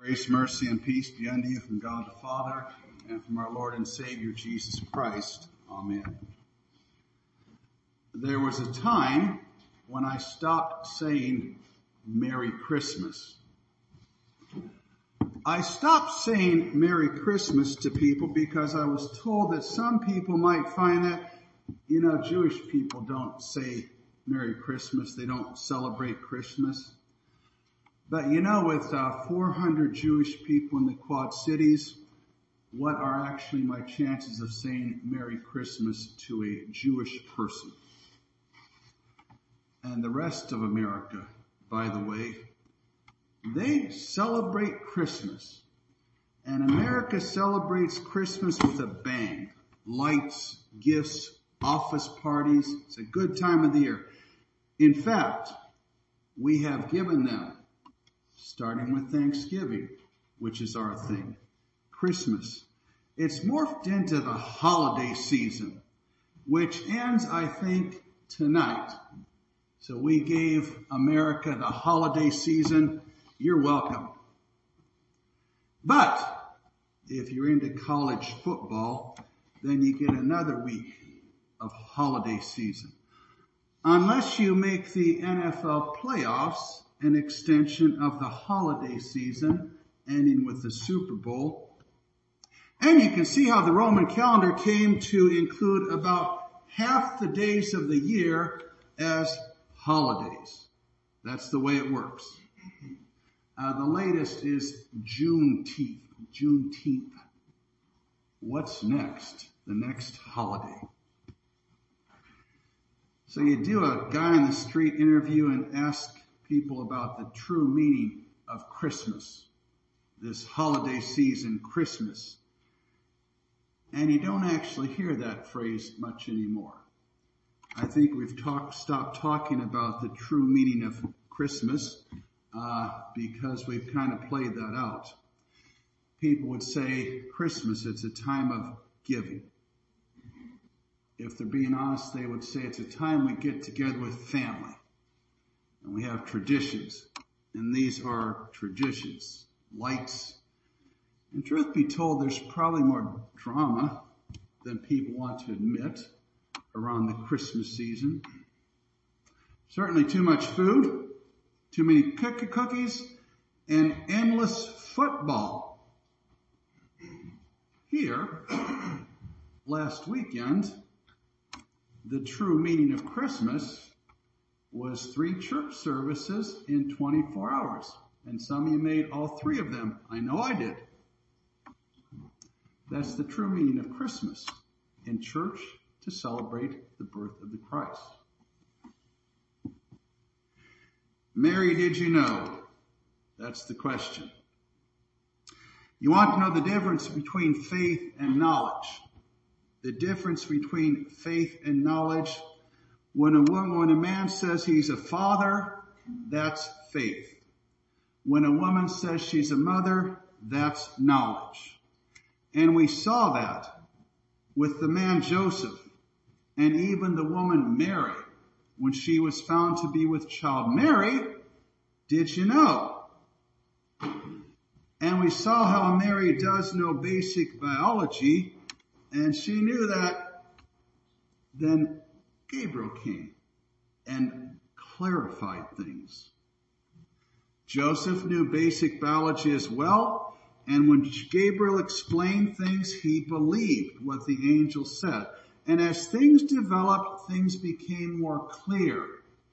Grace, mercy, and peace be unto you from God the Father and from our Lord and Savior Jesus Christ. Amen. There was a time when I stopped saying Merry Christmas. I stopped saying Merry Christmas to people because I was told that some people might find that, Jewish people don't say Merry Christmas. They don't celebrate Christmas. But with 400 Jewish people in the Quad Cities, what are actually my chances of saying Merry Christmas to a Jewish person? And the rest of America, by the way, they celebrate Christmas. And America celebrates Christmas with a bang. Lights, gifts, office parties. It's a good time of the year. In fact, we have given them, starting with Thanksgiving, which is our thing, Christmas. It's morphed into the holiday season, which ends, I think, tonight. So we gave America the holiday season. You're welcome. But if you're into college football, then you get another week of holiday season. Unless you make the NFL playoffs, an extension of the holiday season, ending with the Super Bowl. And you can see how the Roman calendar came to include about half the days of the year as holidays. That's the way it works. The latest is Juneteenth. What's next? The next holiday. So you do a guy on the street interview and ask people about the true meaning of Christmas, this holiday season, Christmas. And you don't actually hear that phrase much anymore. I think we've stopped talking about the true meaning of Christmas because we've kind of played that out. People would say Christmas, it's a time of giving. If they're being honest, they would say it's a time we get together with family. And we have traditions. And these are traditions. Lights. And truth be told, there's probably more drama than people want to admit around the Christmas season. Certainly too much food, too many cookies, and endless football. Here, last weekend, the true meaning of Christmas was 3 church services in 24 hours. And some of you made all 3 of them. I know I did. That's the true meaning of Christmas, in church to celebrate the birth of the Christ. Mary, did you know? That's the question. You want to know the difference between faith and knowledge. The difference between faith and knowledge. When a man says he's a father, that's faith. When a woman says she's a mother, that's knowledge. And we saw that with the man Joseph and even the woman Mary when she was found to be with child. Mary, did you know? And we saw how Mary does know basic biology, and she knew that. Then Gabriel came and clarified things. Joseph knew basic biology as well, and when Gabriel explained things, he believed what the angel said. And as things developed, things became more clear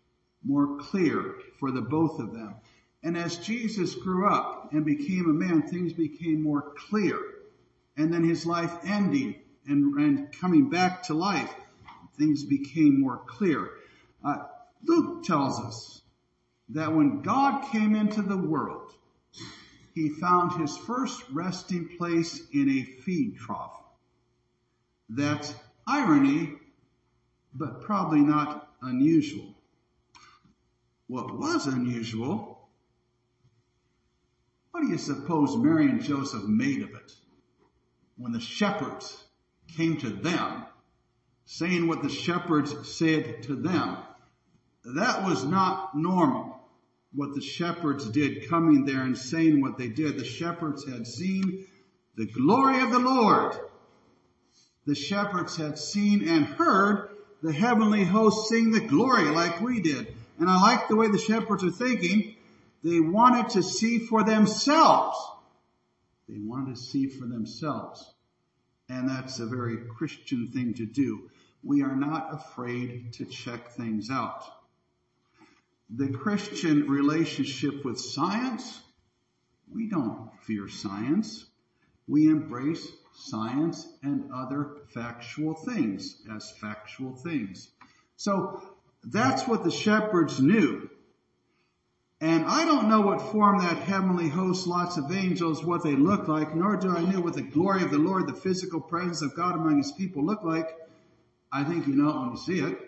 for the both of them. And as Jesus grew up and became a man, things became more clear. And then his life ending and coming back to life, things became more clear. Luke tells us that when God came into the world, he found his first resting place in a feed trough. That's irony, but probably not unusual. What was unusual, what do you suppose Mary and Joseph made of it? When the shepherds came to them, saying what the shepherds said to them, that was not normal. what the shepherds did coming there and saying what they did. The shepherds had seen the glory of the Lord. The shepherds had seen and heard the heavenly host sing the glory like we did. And I like the way the shepherds are thinking. They wanted to see for themselves. They wanted to see for themselves. And that's a very Christian thing to do. We are not afraid to check things out. The Christian relationship with science, we don't fear science. We embrace science and other factual things as factual things. So that's what the shepherds knew. And I don't know what form that heavenly host, lots of angels, what they look like, nor do I know what the glory of the Lord, the physical presence of God among his people look like. I think you know it when you see it.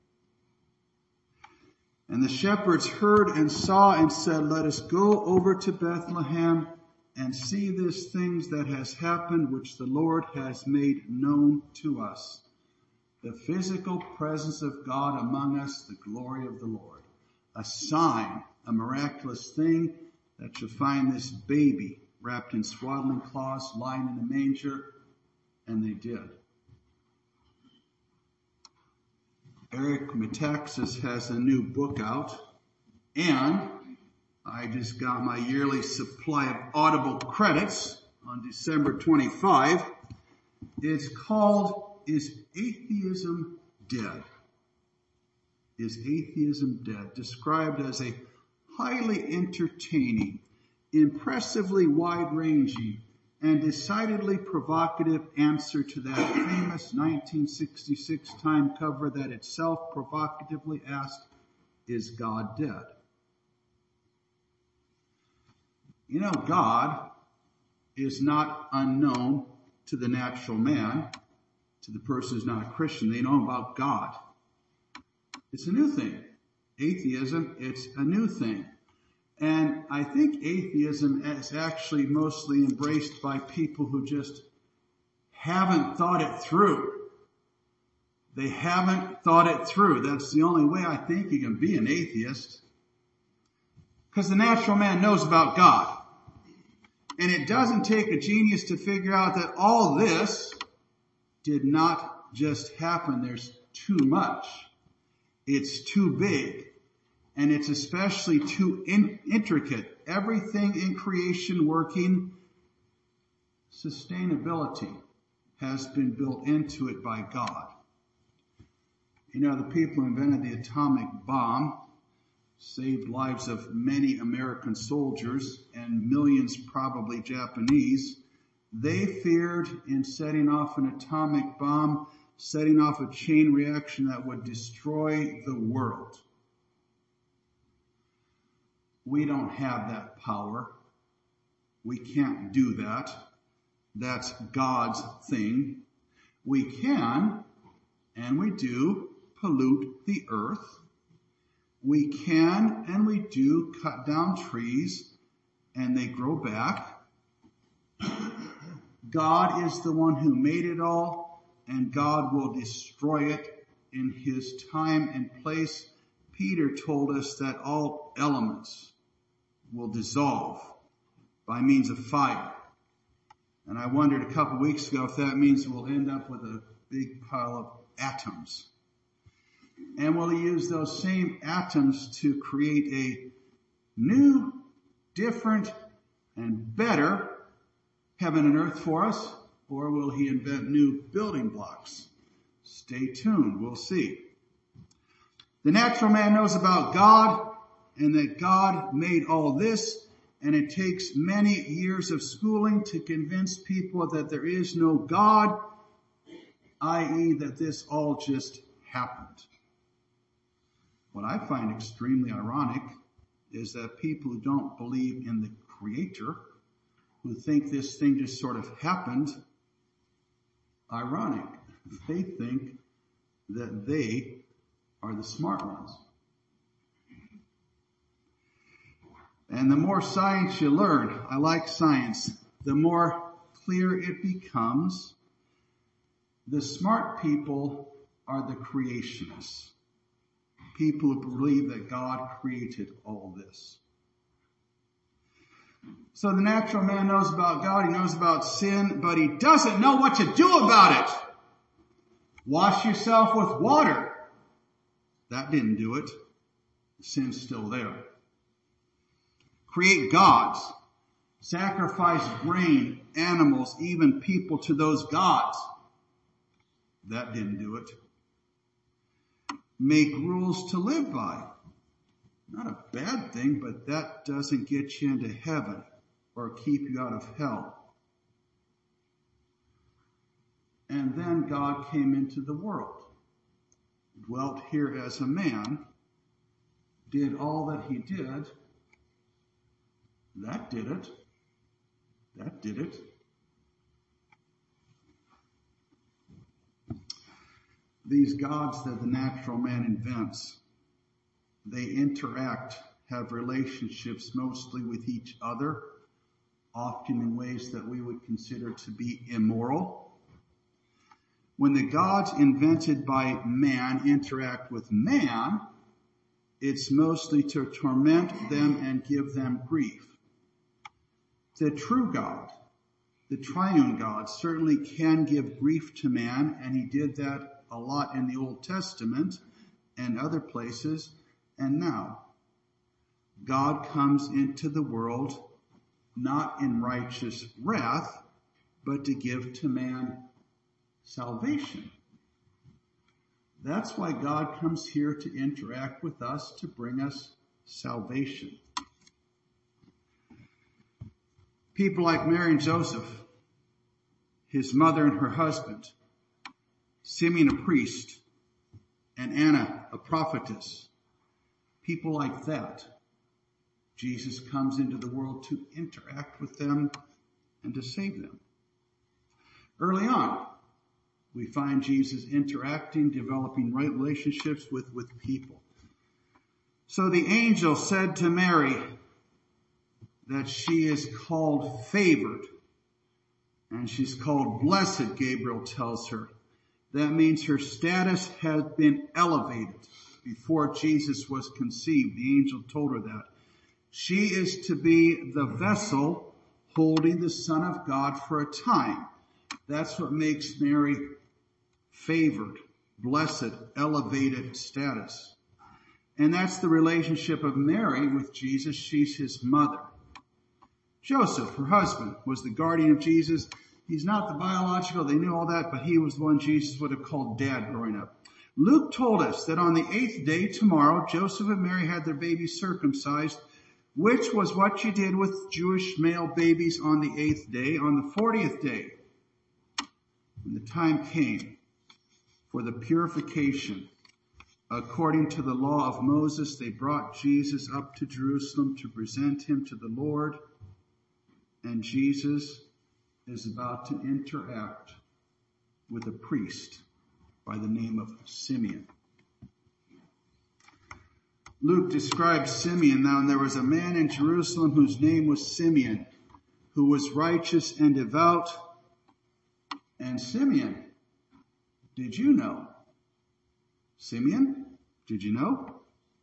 And the shepherds heard and saw and said, let us go over to Bethlehem and see this things that has happened, which the Lord has made known to us. The physical presence of God among us, the glory of the Lord. A sign, a miraculous thing that you find this baby wrapped in swaddling cloths lying in a manger, and they did. Eric Metaxas has a new book out, and I just got my yearly supply of Audible credits on December 25. It's called, Is Atheism Dead? Is Atheism Dead? Described as a highly entertaining, impressively wide-ranging, and decidedly provocative answer to that famous 1966 Time cover that itself provocatively asked, is God dead? You know, God is not unknown to the natural man, to the person who's not a Christian. They know about God. It's a new thing. Atheism, it's a new thing. And I think atheism is actually mostly embraced by people who just haven't thought it through. They haven't thought it through. That's the only way I think you can be an atheist. Because the natural man knows about God. And it doesn't take a genius to figure out that all this did not just happen. There's too much. It's too big. And it's especially too intricate. Everything in creation working, sustainability has been built into it by God. You know, the people who invented the atomic bomb saved lives of many American soldiers and millions probably Japanese. They feared in setting off an atomic bomb, setting off a chain reaction that would destroy the world. We don't have that power. We can't do that. That's God's thing. We can, and we do, pollute the earth. We can, and we do, cut down trees, and they grow back. God is the one who made it all, and God will destroy it in his time and place. Peter told us that all elements will dissolve by means of fire. And I wondered a couple weeks ago if that means we'll end up with a big pile of atoms. And will he use those same atoms to create a new, different, and better heaven and earth for us? Or will he invent new building blocks? Stay tuned. We'll see. The natural man knows about God and that God made all this, and it takes many years of schooling to convince people that there is no God, i.e. that this all just happened. What I find extremely ironic is that people who don't believe in the Creator, who think this thing just sort of happened, ironic. They think that they are the smart ones. And the more science you learn, I like science, the more clear it becomes. The smart people are the creationists. People who believe that God created all this. So the natural man knows about God, he knows about sin, but he doesn't know what to do about it. Wash yourself with water. That didn't do it. The sin's still there. Create gods. Sacrifice grain, animals, even people to those gods. That didn't do it. Make rules to live by. Not a bad thing, but that doesn't get you into heaven or keep you out of hell. And then God came into the world, dwelt here as a man, did all that he did. That did it. That did it. These gods that the natural man invents, they interact, have relationships mostly with each other, often in ways that we would consider to be immoral. When the gods invented by man interact with man, it's mostly to torment them and give them grief. The true God, the triune God, certainly can give grief to man, and he did that a lot in the Old Testament and other places. And now, God comes into the world not in righteous wrath, but to give to man salvation. That's why God comes here to interact with us, to bring us salvation. People like Mary and Joseph, his mother and her husband, Simeon a priest, and Anna a prophetess, people like that, Jesus comes into the world to interact with them and to save them. Early on, we find Jesus interacting, developing right relationships with people. So the angel said to Mary that she is called favored, and she's called blessed, Gabriel tells her. That means her status has been elevated. Before Jesus was conceived, the angel told her that. She is to be the vessel holding the Son of God for a time. That's what makes Mary favored, blessed, elevated status. And that's the relationship of Mary with Jesus. She's his mother. Joseph, her husband, was the guardian of Jesus. He's not the biological, they knew all that, but he was the one Jesus would have called dad growing up. Luke told us that on the 8th day, tomorrow, Joseph and Mary had their baby circumcised, which was what you did with Jewish male babies on the 8th day. On the 40th day, when the time came for the purification, according to the law of Moses, they brought Jesus up to Jerusalem to present him to the Lord. And Jesus is about to interact with a priest by the name of Simeon. Luke describes Simeon. Now, and there was a man in Jerusalem whose name was Simeon, who was righteous and devout. And Simeon, did you know? Simeon, did you know?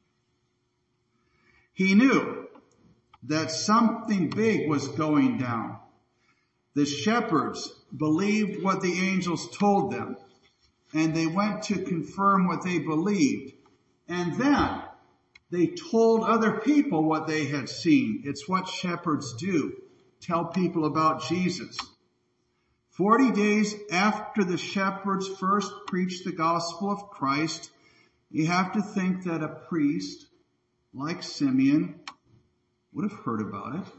He knew that something big was going down. The shepherds believed what the angels told them, and they went to confirm what they believed. And then they told other people what they had seen. It's what shepherds do, tell people about Jesus. 40 days after the shepherds first preached the gospel of Christ, you have to think that a priest like Simeon would have heard about it.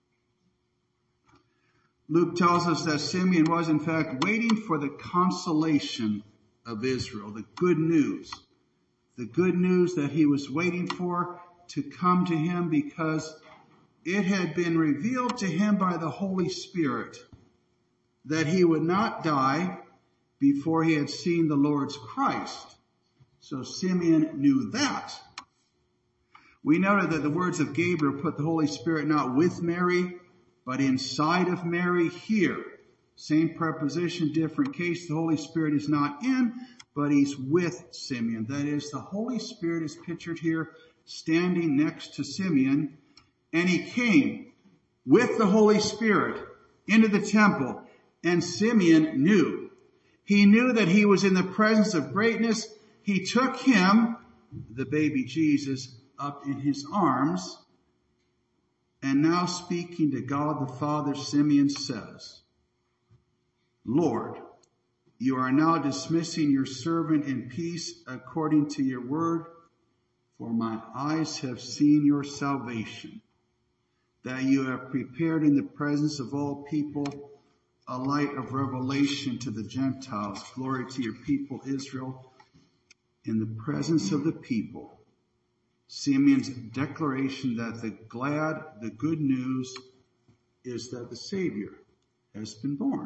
Luke tells us that Simeon was in fact waiting for the consolation of Israel, the good news that he was waiting for to come to him, because it had been revealed to him by the Holy Spirit that he would not die before he had seen the Lord's Christ. So Simeon knew that. We noted that the words of Gabriel put the Holy Spirit not with Mary, but inside of Mary here. Same preposition, different case. The Holy Spirit is not in, but he's with Simeon. That is, the Holy Spirit is pictured here standing next to Simeon, and he came with the Holy Spirit into the temple, and Simeon knew. He knew that he was in the presence of greatness. He took him, the baby Jesus, up in his arms, and now speaking to God the Father, Simeon says, Lord, you are now dismissing your servant in peace according to your word, for my eyes have seen your salvation, that you have prepared in the presence of all people a light of revelation to the Gentiles. Glory to your people, Israel. In the presence of the people, Simeon's declaration that the good news is that the Savior has been born.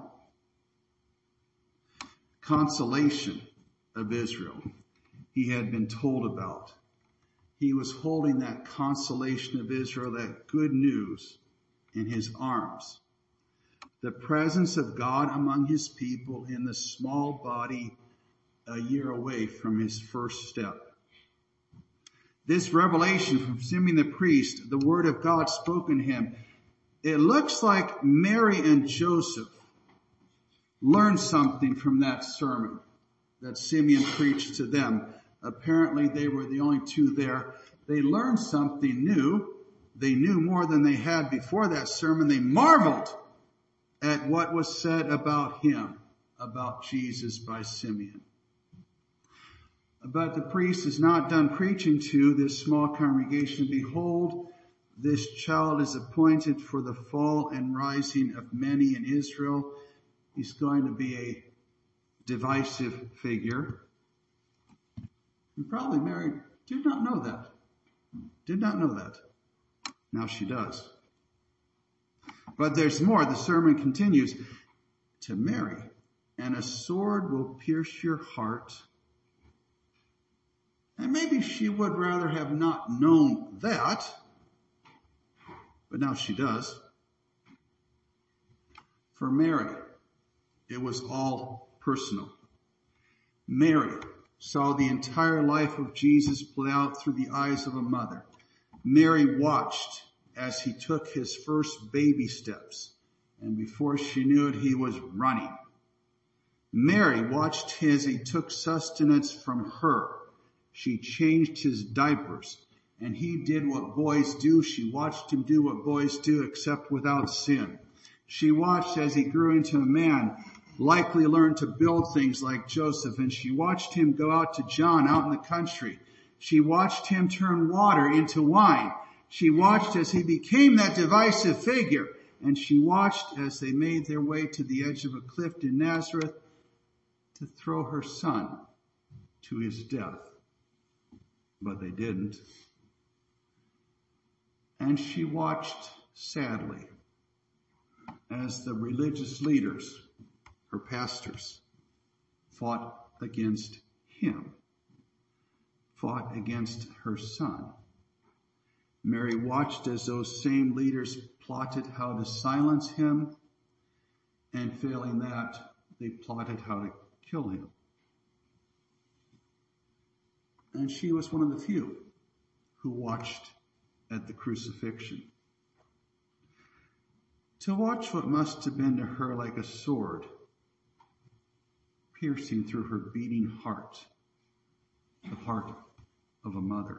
Consolation of Israel, he had been told about. He was holding that consolation of Israel, that good news, in his arms. The presence of God among his people in the small body a year away from his first step. This revelation from Simeon the priest, the word of God spoken to him, it looks like Mary and Joseph learned something from that sermon that Simeon preached to them. Apparently they were the only two there. They learned something new. They knew more than they had before that sermon. They marveled at what was said about him, about Jesus by Simeon. But the priest is not done preaching to this small congregation. Behold, this child is appointed for the fall and rising of many in Israel. He's going to be a divisive figure. And probably Mary did not know that. Did not know that. Now she does. But there's more. The sermon continues to Mary. And a sword will pierce your heart. And maybe she would rather have not known that. But now she does. For Mary, it was all personal. Mary saw the entire life of Jesus play out through the eyes of a mother. Mary watched as he took his first baby steps, and before she knew it, he was running. Mary watched as he took sustenance from her. She changed his diapers, and he did what boys do. She watched him do what boys do, except without sin. She watched as he grew into a man, likely learned to build things like Joseph, and she watched him go out to John out in the country. She watched him turn water into wine. She watched as he became that divisive figure, and she watched as they made their way to the edge of a cliff in Nazareth to throw her son to his death. But they didn't. And she watched sadly as the religious leaders, her pastors, fought against him, fought against her son. Mary watched as those same leaders plotted how to silence him, and failing that, they plotted how to kill him. And she was one of the few who watched at the crucifixion. To watch what must have been to her like a sword piercing through her beating heart, the heart of a mother.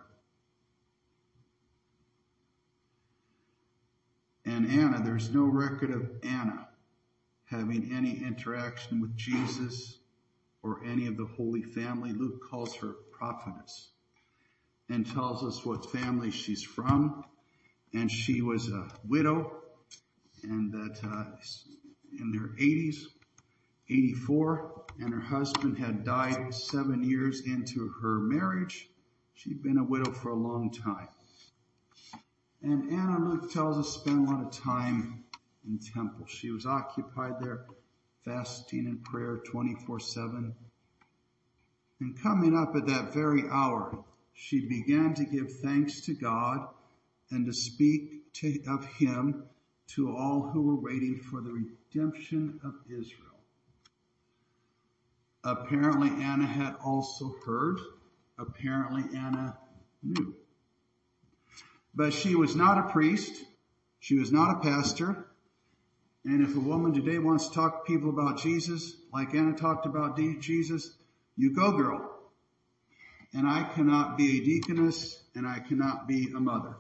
And Anna, there's no record of Anna having any interaction with Jesus or any of the Holy Family. Luke calls her prophetess and tells us what family she's from. And she was a widow, and that in their 80s, 84, and her husband had died 7 years into her marriage. She'd been a widow for a long time. And Anna, Luke tells us, spent a lot of time in the temple. She was occupied there, fasting and prayer 24/7. And coming up at that very hour, she began to give thanks to God and to speak of him to all who were waiting for the redemption of Israel. Apparently Anna had also heard. Apparently Anna knew. But she was not a priest. She was not a pastor. And if a woman today wants to talk to people about Jesus, like Anna talked about Jesus, you go, girl. And I cannot be a deaconess, and I cannot be a mother.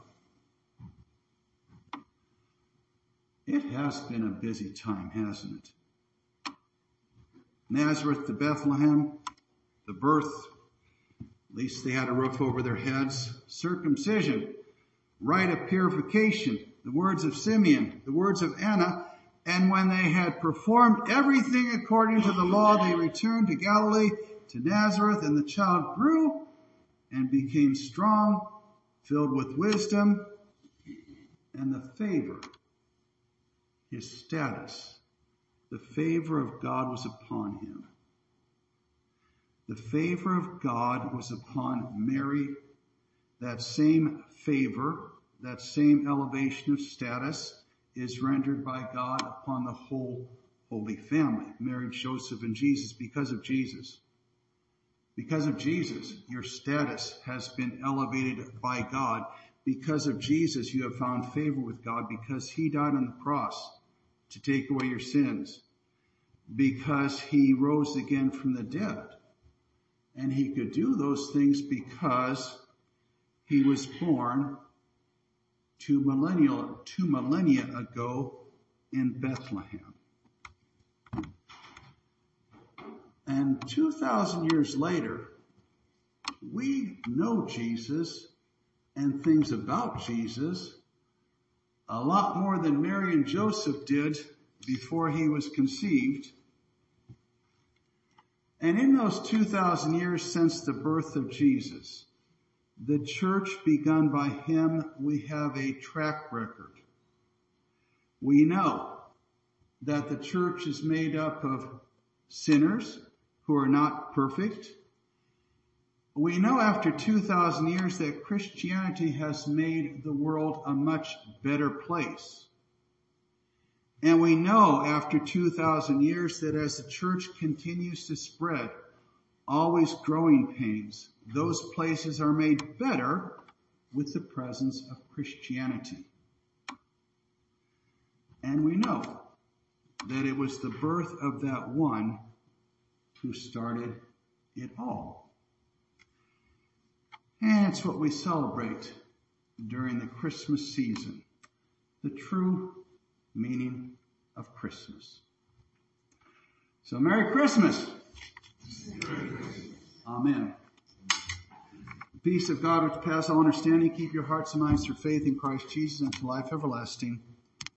It has been a busy time, hasn't it? Nazareth to Bethlehem, the birth, at least they had a roof over their heads. Circumcision, rite of purification, the words of Simeon, the words of Anna. And when they had performed everything according to the law, they returned to Galilee, to Nazareth, and the child grew and became strong, filled with wisdom, and the favor, his status, the favor of God was upon him. The favor of God was upon Mary. That same favor, that same elevation of status is rendered by God upon the whole Holy Family, Mary, Joseph, and Jesus, because of Jesus. Because of Jesus, your status has been elevated by God. Because of Jesus, you have found favor with God because he died on the cross to take away your sins. Because he rose again from the dead. And he could do those things because he was born two millennia ago in Bethlehem. And 2,000 years later, we know Jesus and things about Jesus a lot more than Mary and Joseph did before he was conceived. And in those 2,000 years since the birth of Jesus, the church begun by him, we have a track record. We know that the church is made up of sinners who are not perfect. We know after 2,000 years that Christianity has made the world a much better place. And we know after 2,000 years that as the church continues to spread, always growing pains, those places are made better with the presence of Christianity. And we know that it was the birth of that one who started it all. And it's what we celebrate during the Christmas season, the true meaning of Christmas. So Merry Christmas. Amen. The peace of God which passes all understanding, keep your hearts and minds through faith in Christ Jesus unto life everlasting.